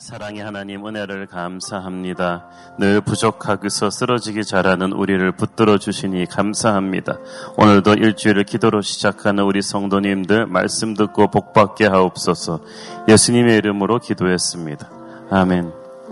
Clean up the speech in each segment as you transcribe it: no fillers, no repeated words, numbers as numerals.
사랑의 하나님 은혜를 감사합니다. 늘 부족하고서 쓰러지기 잘하는 우리를 붙들어 주시니 감사합니다. 오늘도 일주일을 기도로 시작하는 우리 성도님들 말씀 듣고 복받게 하옵소서. 예수님의 이름으로 기도했습니다. 아멘.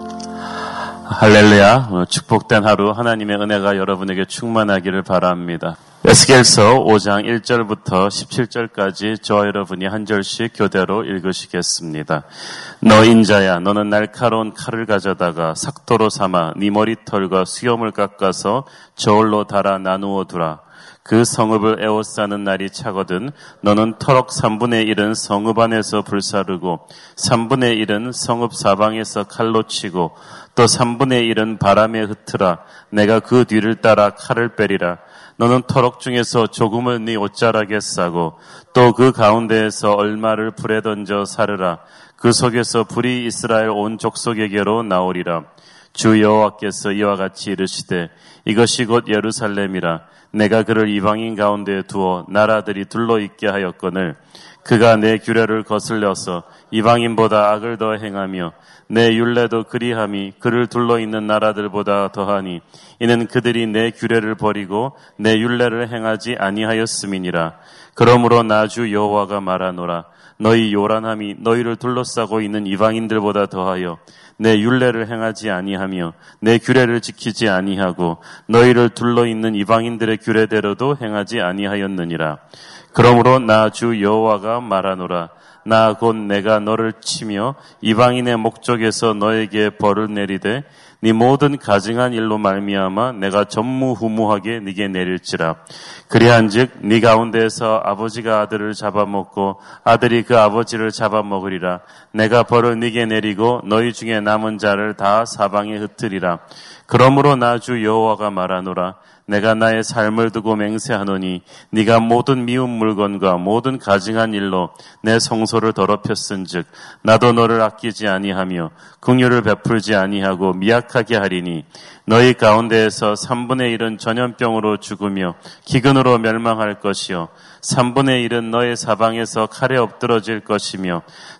할렐루야. 축복된 하루 하나님의 은혜가 여러분에게 충만하기를 바랍니다. 에스겔서 5장 1절부터 17절까지 저와 여러분이 한 절씩 교대로 읽으시겠습니다. 너 인자야, 너는 날카로운 칼을 가져다가 삭도로 삼아 네 머리털과 수염을 깎아서 저울로 달아 나누어 두라. 그 성읍을 에워싸는 날이 차거든 너는 터럭 3분의 1은 성읍 안에서 불사르고 3분의 1은 성읍 사방에서 칼로 치고 또 3분의 1은 바람에 흩으라. 내가 그 뒤를 따라 칼을 빼리라. 너는 터럭 중에서 조금을 네 옷자락에 싸고 또 그 가운데에서 얼마를 불에 던져 사르라. 그 속에서 불이 이스라엘 온 족속에게로 나오리라. 주 여호와께서 이와 같이 이르시되 이것이 곧 예루살렘이라. 내가 그를 이방인 가운데 두어 나라들이 둘러있게 하였거늘 그가 내 규례를 거슬려서 이방인보다 악을 더 행하며 내 율례도 그리함이 그를 둘러있는 나라들보다 더하니 이는 그들이 내 규례를 버리고 내 율례를 행하지 아니하였음이니라. 그러므로 나 주 여호와가 말하노라. 너희 요란함이 너희를 둘러싸고 있는 이방인들보다 더하여 내 율례를 행하지 아니하며 내 규례를 지키지 아니하고 너희를 둘러있는 이방인들의 규례대로도 행하지 아니하였느니라. 그러므로 나 주 여호와가 말하노라. 나 곧 내가 너를 치며 이방인의 목적에서 너에게 벌을 내리되 네 모든 가증한 일로 말미암아 내가 전무후무하게 네게 내릴지라. 그리한즉 네 가운데에서 아버지가 아들을 잡아먹고 아들이 그 아버지를 잡아먹으리라. 내가 벌을 네게 내리고 너희 중에 남은 자를 다 사방에 흩으리라. 그러므로 나 주 여호와가 말하노라. 내가 나의 삶을 두고 맹세하노니 네가 모든 미운 물건과 모든 가증한 일로 내 성소를 더럽혔은즉 나도 너를 아끼지 아니하며 긍휼을 베풀지 아니하고 미약하게 하리니 너희 가운데에서 3분의 1은 전염병으로 죽으며 기근으로 멸망할 것이요 3분의 1은 너의 사방에서 칼에 엎드러질 것이며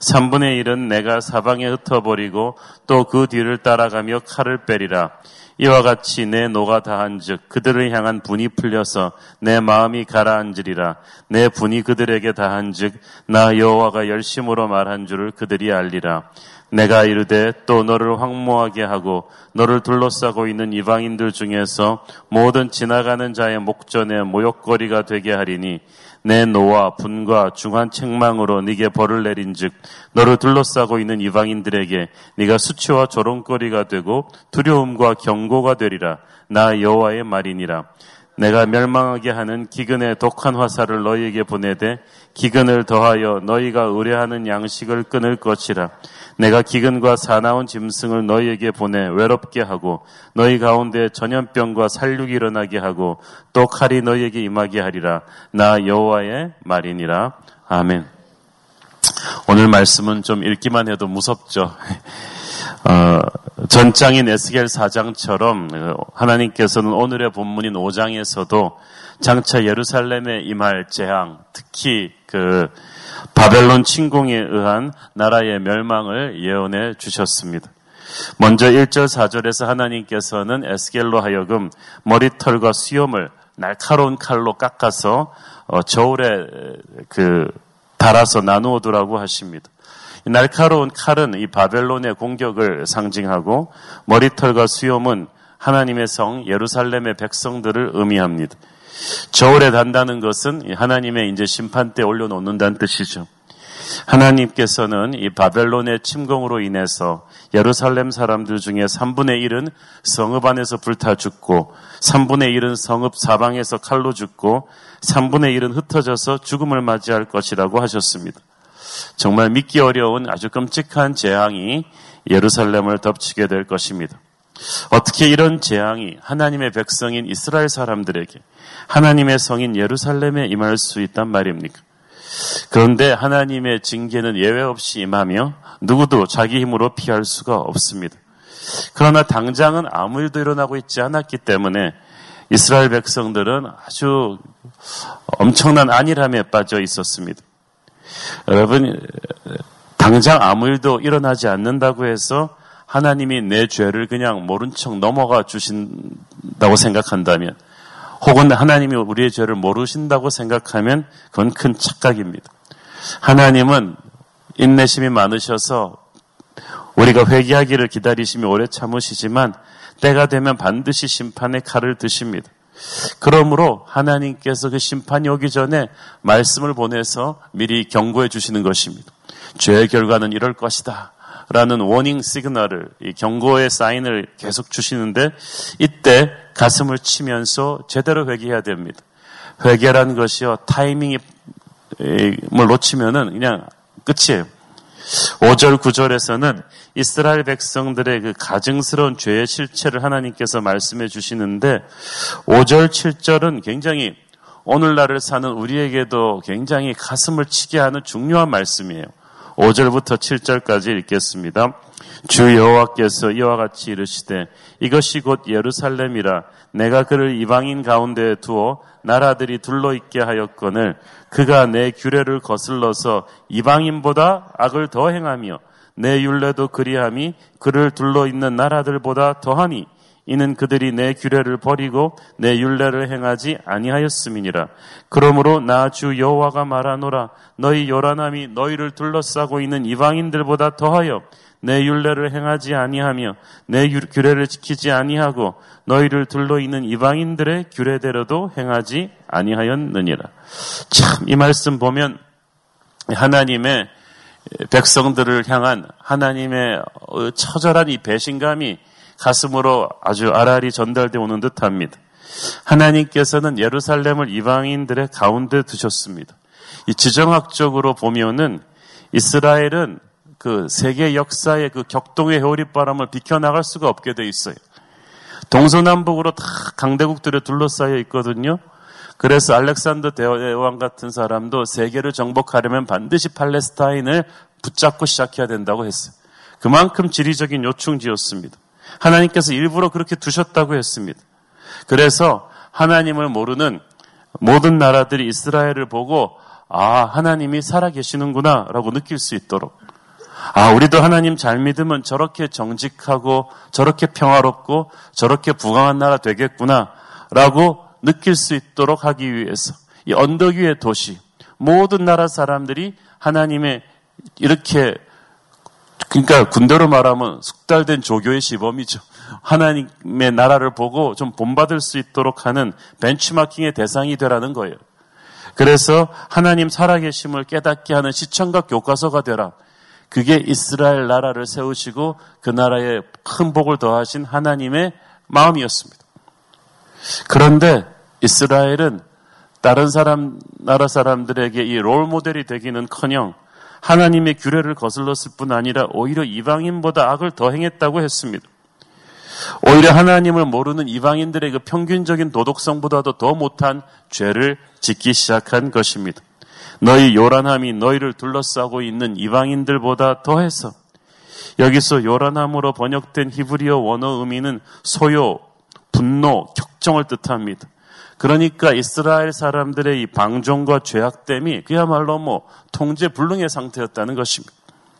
3분의 1은 내가 사방에 흩어버리고 또 그 뒤를 따라가며 칼을 빼리라. 이와 같이 내 노가 다한즉 그들을 향한 분이 풀려서 내 마음이 가라앉으리라. 내 분이 그들에게 다한즉 나 여호와가 열심으로 말한 줄을 그들이 알리라. 내가 이르되 또 너를 황무하게 하고 너를 둘러싸고 있는 이방인들 중에서 모든 지나가는 자의 목전에 모욕거리가 되게 하리니 내 노와 분과 중한 책망으로 네게 벌을 내린즉 너를 둘러싸고 있는 이방인들에게 네가 수치와 조롱거리가 되고 두려움과 경고가 되리라. 나 여호와의 말이니라. 내가 멸망하게 하는 기근의 독한 화살을 너희에게 보내되 기근을 더하여 너희가 의뢰하는 양식을 끊을 것이라. 내가 기근과 사나운 짐승을 너희에게 보내 외롭게 하고 너희 가운데 전염병과 살육이 일어나게 하고 또 칼이 너희에게 임하게 하리라. 나 여호와의 말이니라. 아멘. 오늘 말씀은 좀 읽기만 해도 무섭죠. 전장인 에스겔 4장처럼 하나님께서는 오늘의 본문인 5장에서도 장차 예루살렘에 임할 재앙, 특히 바벨론 침공에 의한 나라의 멸망을 예언해 주셨습니다. 먼저 1절 4절에서 하나님께서는 에스겔로 하여금 머리털과 수염을 날카로운 칼로 깎아서 저울에 달아서 나누어 두라고 하십니다. 이 날카로운 칼은 이 바벨론의 공격을 상징하고 머리털과 수염은 하나님의 성 예루살렘의 백성들을 의미합니다. 저울에 단다는 것은 하나님의 이제 심판 때 올려놓는다는 뜻이죠. 하나님께서는 이 바벨론의 침공으로 인해서 예루살렘 사람들 중에 3분의 1은 성읍 안에서 불타 죽고 3분의 1은 성읍 사방에서 칼로 죽고 3분의 1은 흩어져서 죽음을 맞이할 것이라고 하셨습니다. 정말 믿기 어려운 아주 끔찍한 재앙이 예루살렘을 덮치게 될 것입니다. 어떻게 이런 재앙이 하나님의 백성인 이스라엘 사람들에게 하나님의 성인 예루살렘에 임할 수 있단 말입니까? 그런데 하나님의 징계는 예외 없이 임하며 누구도 자기 힘으로 피할 수가 없습니다. 그러나 당장은 아무 일도 일어나고 있지 않았기 때문에 이스라엘 백성들은 아주 엄청난 안일함에 빠져 있었습니다. 여러분, 당장 아무 일도 일어나지 않는다고 해서 하나님이 내 죄를 그냥 모른 척 넘어가 주신다고 생각한다면, 혹은 하나님이 우리의 죄를 모르신다고 생각하면 그건 큰 착각입니다. 하나님은 인내심이 많으셔서 우리가 회개하기를 기다리시며 오래 참으시지만 때가 되면 반드시 심판의 칼을 드십니다. 그러므로 하나님께서 그 심판이 오기 전에 말씀을 보내서 미리 경고해 주시는 것입니다. 죄의 결과는 이럴 것이다 라는 워닝 시그널을, 이 경고의 사인을 계속 주시는데, 이때 가슴을 치면서 제대로 회개해야 됩니다. 회개라는 것이요, 타이밍을 놓치면은 그냥 끝이에요. 5절 9절에서는 이스라엘 백성들의 그 가증스러운 죄의 실체를 하나님께서 말씀해 주시는데, 5절 7절은 굉장히 오늘날을 사는 우리에게도 굉장히 가슴을 치게 하는 중요한 말씀이에요. 5절부터 7절까지 읽겠습니다. 주 여호와께서 이와 같이 이르시되 이것이 곧 예루살렘이라 내가 그를 이방인 가운데에 두어 나라들이 둘러있게 하였거늘 그가 내 규례를 거슬러서 이방인보다 악을 더 행하며 내 율례도 그리함이 그를 둘러있는 나라들보다 더하니 이는 그들이 내 규례를 버리고 내 율례를 행하지 아니하였음이니라. 그러므로 나 주 여호와가 말하노라. 너희 요란함이 너희를 둘러싸고 있는 이방인들보다 더하여 내 율례를 행하지 아니하며 내 규례를 지키지 아니하고 너희를 둘러있는 이방인들의 규례대로도 행하지 아니하였느니라. 참, 이 말씀 보면 하나님의 백성들을 향한 하나님의 처절한 이 배신감이 가슴으로 아주 알알이 전달되어 오는 듯합니다. 하나님께서는 예루살렘을 이방인들의 가운데 두셨습니다. 이 지정학적으로 보면은 이스라엘은 그 세계 역사의 그 격동의 회오리바람을 비켜나갈 수가 없게 돼 있어요. 동서남북으로 다 강대국들에 둘러싸여 있거든요. 그래서 알렉산더 대왕 같은 사람도 세계를 정복하려면 반드시 팔레스타인을 붙잡고 시작해야 된다고 했어요. 그만큼 지리적인 요충지였습니다. 하나님께서 일부러 그렇게 두셨다고 했습니다. 그래서 하나님을 모르는 모든 나라들이 이스라엘을 보고 하나님이 살아계시는구나 라고 느낄 수 있도록, 우리도 하나님 잘 믿으면 저렇게 정직하고 저렇게 평화롭고 저렇게 부강한 나라 되겠구나 라고 느낄 수 있도록 하기 위해서 이 언덕 위의 도시, 모든 나라 사람들이 하나님의 이렇게, 그러니까 군대로 말하면 숙달된 조교의 시범이죠. 하나님의 나라를 보고 좀 본받을 수 있도록 하는 벤치마킹의 대상이 되라는 거예요. 그래서 하나님 살아계심을 깨닫게 하는 시청각 교과서가 되라. 그게 이스라엘 나라를 세우시고 그 나라에 큰 복을 더하신 하나님의 마음이었습니다. 그런데 이스라엘은 다른 나라 사람들에게 이 롤 모델이 되기는커녕 하나님의 규례를 거슬렀을 뿐 아니라 오히려 이방인보다 악을 더 행했다고 했습니다. 오히려 하나님을 모르는 이방인들의 그 평균적인 도덕성보다도 더 못한 죄를 짓기 시작한 것입니다. 너희 요란함이 너희를 둘러싸고 있는 이방인들보다 더해서, 여기서 요란함으로 번역된 히브리어 원어 의미는 소요, 분노, 격정을 뜻합니다. 그러니까 이스라엘 사람들의 이 방종과 죄악됨이 그야말로 통제불능의 상태였다는 것입니다.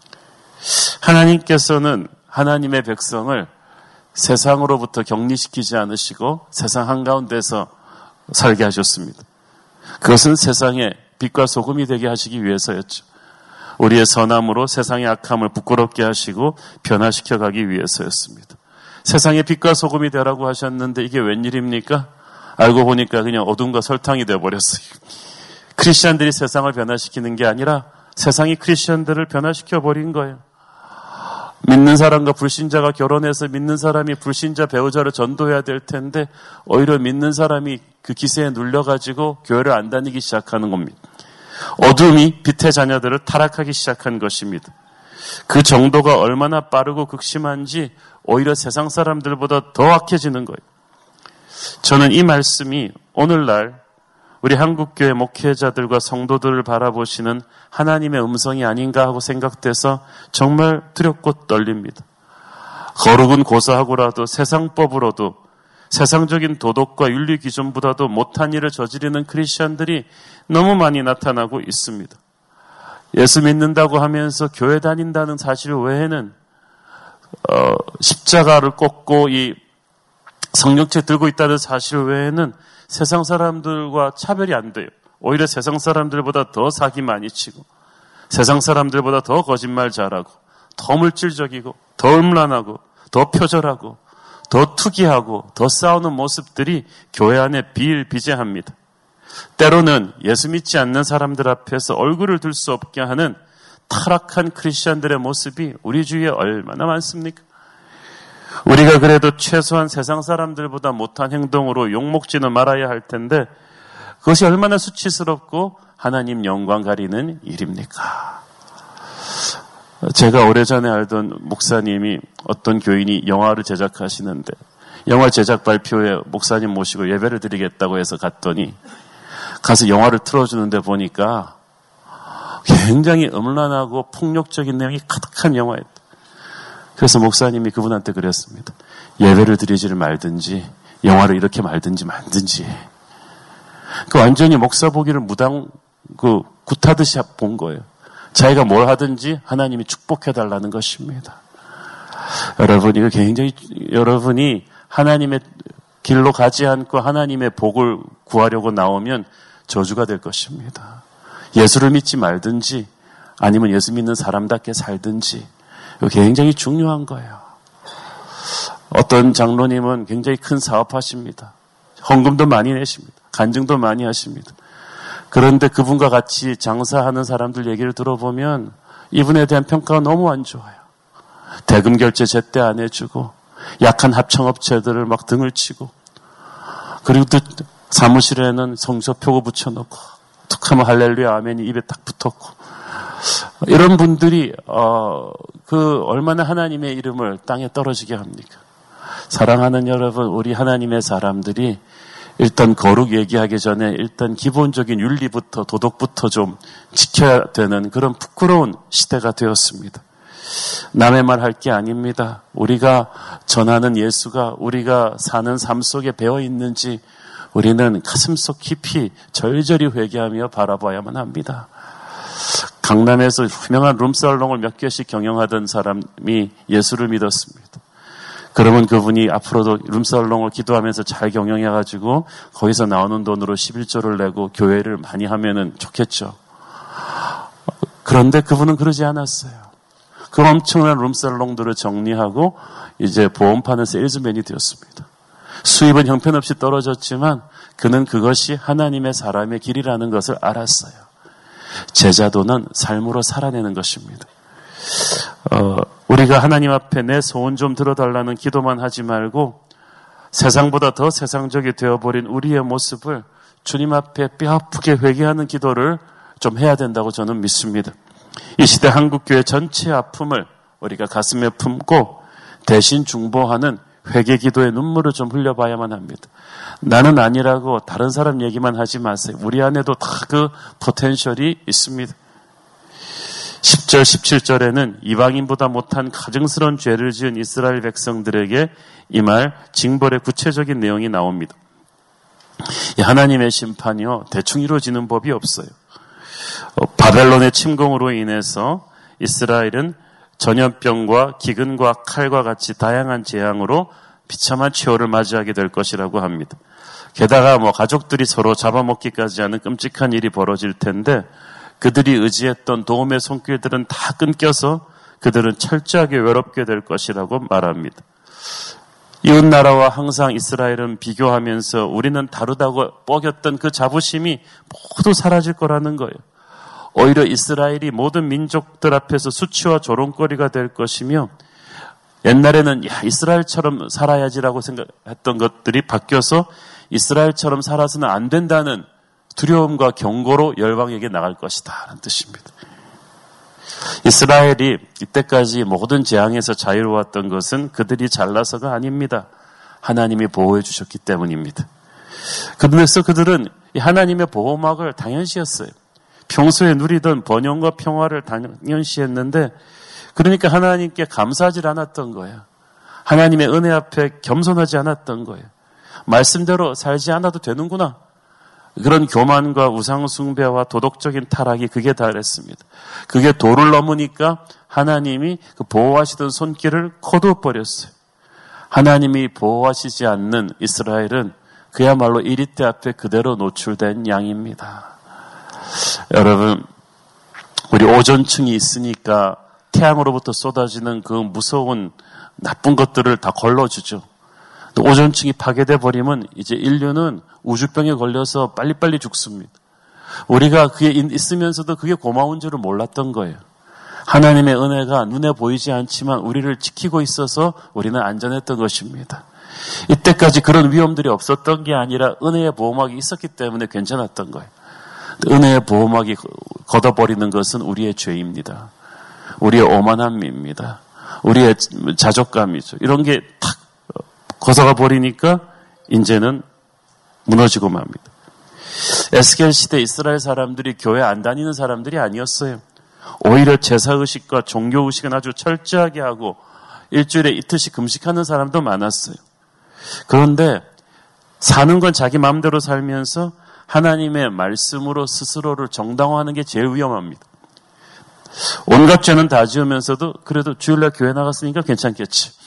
하나님께서는 하나님의 백성을 세상으로부터 격리시키지 않으시고 세상 한가운데서 살게 하셨습니다. 그것은 세상의 빛과 소금이 되게 하시기 위해서였죠. 우리의 선함으로 세상의 악함을 부끄럽게 하시고 변화시켜 가기 위해서였습니다. 세상의 빛과 소금이 되라고 하셨는데 이게 웬일입니까? 알고 보니까 그냥 어둠과 설탕이 되어버렸어요. 크리스천들이 세상을 변화시키는 게 아니라 세상이 크리스천들을 변화시켜버린 거예요. 믿는 사람과 불신자가 결혼해서 믿는 사람이 불신자 배우자를 전도해야 될 텐데 오히려 믿는 사람이 그 기세에 눌려가지고 교회를 안 다니기 시작하는 겁니다. 어둠이 빛의 자녀들을 타락하기 시작한 것입니다. 그 정도가 얼마나 빠르고 극심한지 오히려 세상 사람들보다 더 악해지는 거예요. 저는 이 말씀이 오늘날 우리 한국교회 목회자들과 성도들을 바라보시는 하나님의 음성이 아닌가 하고 생각돼서 정말 두렵고 떨립니다. 거룩은 고사하고라도 세상법으로도 세상적인 도덕과 윤리 기준보다도 못한 일을 저지르는 크리스천들이 너무 많이 나타나고 있습니다. 예수 믿는다고 하면서 교회 다닌다는 사실 외에는 십자가를 꽂고 이 성령체 들고 있다는 사실 외에는 세상 사람들과 차별이 안 돼요. 오히려 세상 사람들보다 더 사기 많이 치고 세상 사람들보다 더 거짓말 잘하고 더 물질적이고 더 음란하고 더 표절하고 더 투기하고 더 싸우는 모습들이 교회 안에 비일비재합니다. 때로는 예수 믿지 않는 사람들 앞에서 얼굴을 들 수 없게 하는 타락한 크리스천들의 모습이 우리 주위에 얼마나 많습니까? 우리가 그래도 최소한 세상 사람들보다 못한 행동으로 욕먹지는 말아야 할 텐데 그것이 얼마나 수치스럽고 하나님 영광 가리는 일입니까? 제가 오래전에 알던 목사님이 어떤 교인이 영화를 제작하시는데 영화 제작 발표에 목사님 모시고 예배를 드리겠다고 해서 갔더니 가서 영화를 틀어주는데 보니까 굉장히 음란하고 폭력적인 내용이 가득한 영화였다. 그래서 목사님이 그분한테 그랬습니다. 예배를 드리지를 말든지 영화를 이렇게 말든지 만든지. 그 완전히 목사 보기를 무당 굿하듯이 본 거예요. 자기가 뭘 하든지 하나님이 축복해달라는 것입니다. 여러분, 이거 굉장히 여러분이 하나님의 길로 가지 않고 하나님의 복을 구하려고 나오면 저주가 될 것입니다. 예수를 믿지 말든지 아니면 예수 믿는 사람답게 살든지 이거 굉장히 중요한 거예요. 어떤 장로님은 굉장히 큰 사업하십니다. 헌금도 많이 내십니다. 간증도 많이 하십니다. 그런데 그분과 같이 장사하는 사람들 얘기를 들어보면 이분에 대한 평가가 너무 안 좋아요. 대금 결제 제때 안 해주고 약한 합청업체들을 막 등을 치고 그리고 또 사무실에는 성서표고 붙여놓고 툭하면 할렐루야 아멘이 입에 딱 붙었고 이런 분들이 얼마나 하나님의 이름을 땅에 떨어지게 합니까? 사랑하는 여러분, 우리 하나님의 사람들이 일단 거룩 얘기하기 전에 일단 기본적인 윤리부터 도덕부터 좀 지켜야 되는 그런 부끄러운 시대가 되었습니다. 남의 말 할 게 아닙니다. 우리가 전하는 예수가 우리가 사는 삶 속에 배어 있는지 우리는 가슴속 깊이 절절히 회개하며 바라봐야만 합니다. 강남에서 유명한 룸살롱을 몇 개씩 경영하던 사람이 예수를 믿었습니다. 그러면 그분이 앞으로도 룸살롱을 기도하면서 잘 경영해가지고 거기서 나오는 돈으로 11조를 내고 교회를 많이 하면은 좋겠죠. 그런데 그분은 그러지 않았어요. 그 엄청난 룸살롱들을 정리하고 이제 보험 파는 세일즈맨이 되었습니다. 수입은 형편없이 떨어졌지만 그는 그것이 하나님의 사람의 길이라는 것을 알았어요. 제자도는 삶으로 살아내는 것입니다. 우리가 하나님 앞에 내 소원 좀 들어달라는 기도만 하지 말고 세상보다 더 세상적이 되어버린 우리의 모습을 주님 앞에 뼈아프게 회개하는 기도를 좀 해야 된다고 저는 믿습니다. 이 시대 한국교회 전체의 아픔을 우리가 가슴에 품고 대신 중보하는 회개 기도의 눈물을 좀 흘려봐야만 합니다. 나는 아니라고 다른 사람 얘기만 하지 마세요. 우리 안에도 다 그 포텐셜이 있습니다. 10절, 17절에는 이방인보다 못한 가증스러운 죄를 지은 이스라엘 백성들에게 이 말 징벌의 구체적인 내용이 나옵니다. 하나님의 심판이요 대충 이루어지는 법이 없어요. 바벨론의 침공으로 인해서 이스라엘은 전염병과 기근과 칼과 같이 다양한 재앙으로 비참한 최후를 맞이하게 될 것이라고 합니다. 게다가 가족들이 서로 잡아먹기까지 하는 끔찍한 일이 벌어질 텐데 그들이 의지했던 도움의 손길들은 다 끊겨서 그들은 철저하게 외롭게 될 것이라고 말합니다. 이웃나라와 항상 이스라엘은 비교하면서 우리는 다르다고 뻐겼던 그 자부심이 모두 사라질 거라는 거예요. 오히려 이스라엘이 모든 민족들 앞에서 수치와 조롱거리가 될 것이며 옛날에는 이스라엘처럼 살아야지라고 생각했던 것들이 바뀌어서 이스라엘처럼 살아서는 안 된다는 두려움과 경고로 열방에게 나갈 것이다 라는 뜻입니다. 이스라엘이 이때까지 모든 재앙에서 자유로웠던 것은 그들이 잘나서가 아닙니다. 하나님이 보호해 주셨기 때문입니다. 그래서 그들은 하나님의 보호막을 당연시했어요. 평소에 누리던 번영과 평화를 당연시했는데 그러니까 하나님께 감사하지 않았던 거예요. 하나님의 은혜 앞에 겸손하지 않았던 거예요. 말씀대로 살지 않아도 되는구나. 그런 교만과 우상숭배와 도덕적인 타락이 극에 달했습니다. 그게 도를 넘으니까 하나님이 그 보호하시던 손길을 거두어버렸어요. 하나님이 보호하시지 않는 이스라엘은 그야말로 이리떼 앞에 그대로 노출된 양입니다. 여러분, 우리 오존층이 있으니까 태양으로부터 쏟아지는 그 무서운 나쁜 것들을 다 걸러주죠. 오존층이 파괴돼 버리면 이제 인류는 우주병에 걸려서 빨리빨리 죽습니다. 우리가 그게 있으면서도 그게 고마운 줄을 몰랐던 거예요. 하나님의 은혜가 눈에 보이지 않지만 우리를 지키고 있어서 우리는 안전했던 것입니다. 이때까지 그런 위험들이 없었던 게 아니라 은혜의 보호막이 있었기 때문에 괜찮았던 거예요. 은혜의 보호막이 걷어버리는 것은 우리의 죄입니다. 우리의 오만함입니다. 우리의 자족감이죠. 이런 게 탁 거서가 버리니까 이제는 무너지고 맙니다. 에스겔 시대 이스라엘 사람들이 교회 안 다니는 사람들이 아니었어요. 오히려 제사의식과 종교의식은 아주 철저하게 하고 일주일에 이틀씩 금식하는 사람도 많았어요. 그런데 사는 건 자기 마음대로 살면서 하나님의 말씀으로 스스로를 정당화하는 게 제일 위험합니다. 온갖 죄는 다 지으면서도 그래도 주일날 교회 나갔으니까 괜찮겠지.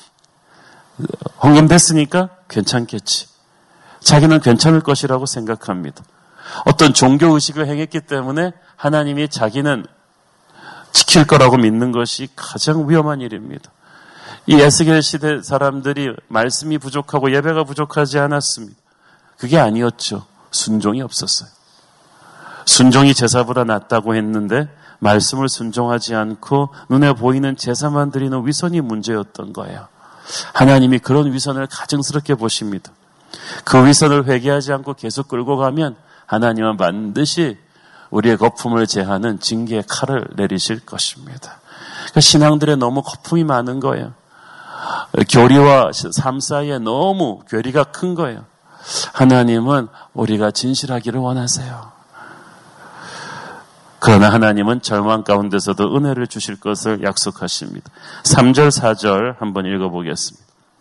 헌금됐으니까 괜찮겠지. 자기는 괜찮을 것이라고 생각합니다. 어떤 종교의식을 행했기 때문에 하나님이 자기는 지킬 거라고 믿는 것이 가장 위험한 일입니다. 이 에스겔 시대 사람들이 말씀이 부족하고 예배가 부족하지 않았습니다. 그게 아니었죠. 순종이 없었어요. 순종이 제사보다 낫다고 했는데 말씀을 순종하지 않고 눈에 보이는 제사만 드리는 위선이 문제였던 거예요. 하나님이 그런 위선을 가증스럽게 보십니다. 그 위선을 회개하지 않고 계속 끌고 가면 하나님은 반드시 우리의 거품을 제하는 징계의 칼을 내리실 것입니다. 그러니까 신앙들에 너무 거품이 많은 거예요. 교리와 삶 사이에 너무 괴리가 큰 거예요. 하나님은 우리가 진실하기를 원하세요. 그러나 하나님은 절망 가운데서도 은혜를 주실 것을 약속하십니다. 3절 4절 한번 읽어보겠습니다.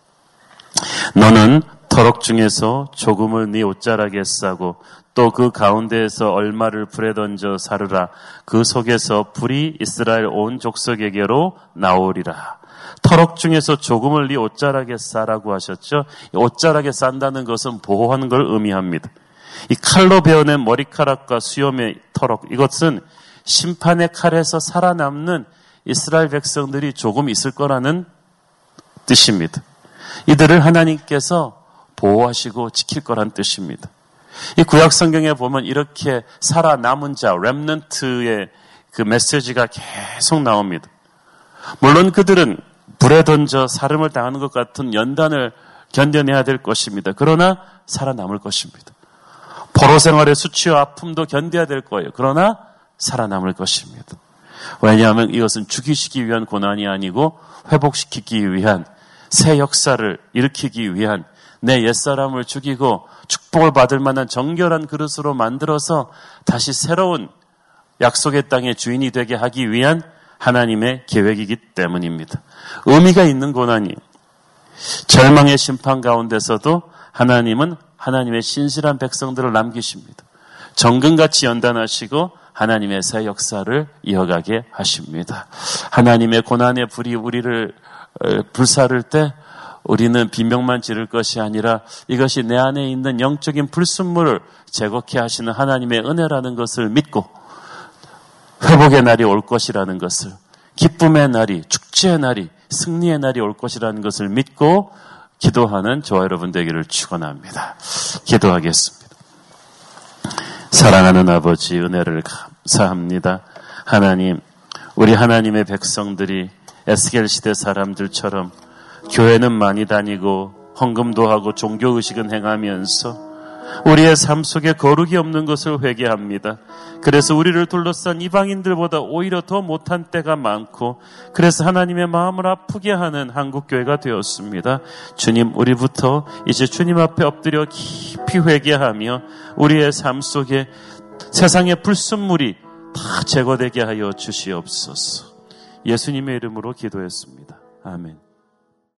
너는 터럭 중에서 조금을 네 옷자락에 싸고 또 그 가운데에서 얼마를 불에 던져 사르라. 그 속에서 불이 이스라엘 온 족속에게로 나오리라. 터럭 중에서 조금을 네 옷자락에 싸라고 하셨죠. 옷자락에 싼다는 것은 보호하는 걸 의미합니다. 이 칼로 베어낸 머리카락과 수염의 터럭, 이것은 심판의 칼에서 살아남는 이스라엘 백성들이 조금 있을 거라는 뜻입니다. 이들을 하나님께서 보호하시고 지킬 거란 뜻입니다. 이 구약 성경에 보면 이렇게 살아남은 자, 렘넌트의 그 메시지가 계속 나옵니다. 물론 그들은 불에 던져 사름을 당하는 것 같은 연단을 견뎌내야 될 것입니다. 그러나 살아남을 것입니다. 포로 생활의 수치와 아픔도 견뎌야 될 거예요. 그러나 살아남을 것입니다. 왜냐하면 이것은 죽이시기 위한 고난이 아니고 회복시키기 위한 새 역사를 일으키기 위한 내 옛사람을 죽이고 축복을 받을 만한 정결한 그릇으로 만들어서 다시 새로운 약속의 땅의 주인이 되게 하기 위한 하나님의 계획이기 때문입니다. 의미가 있는 고난이에요. 절망의 심판 가운데서도 하나님은 하나님의 신실한 백성들을 남기십니다. 정금같이 연단하시고 하나님의 새 역사를 이어가게 하십니다. 하나님의 고난의 불이 우리를 불사를 때 우리는 비명만 지를 것이 아니라 이것이 내 안에 있는 영적인 불순물을 제거케 하시는 하나님의 은혜라는 것을 믿고 회복의 날이 올 것이라는 것을, 기쁨의 날이, 축제의 날이, 승리의 날이 올 것이라는 것을 믿고 기도하는 저와 여러분 되기를 축원합니다. 기도하겠습니다. 사랑하는 아버지, 은혜를 감사합니다. 하나님, 우리 하나님의 백성들이 에스겔 시대 사람들처럼 교회는 많이 다니고 헌금도 하고 종교의식은 행하면서 우리의 삶 속에 거룩이 없는 것을 회개합니다. 그래서 우리를 둘러싼 이방인들보다 오히려 더 못한 때가 많고, 그래서 하나님의 마음을 아프게 하는 한국교회가 되었습니다. 주님, 우리부터 이제 주님 앞에 엎드려 깊이 회개하며 우리의 삶 속에 세상의 불순물이 다 제거되게 하여 주시옵소서. 예수님의 이름으로 기도했습니다. 아멘.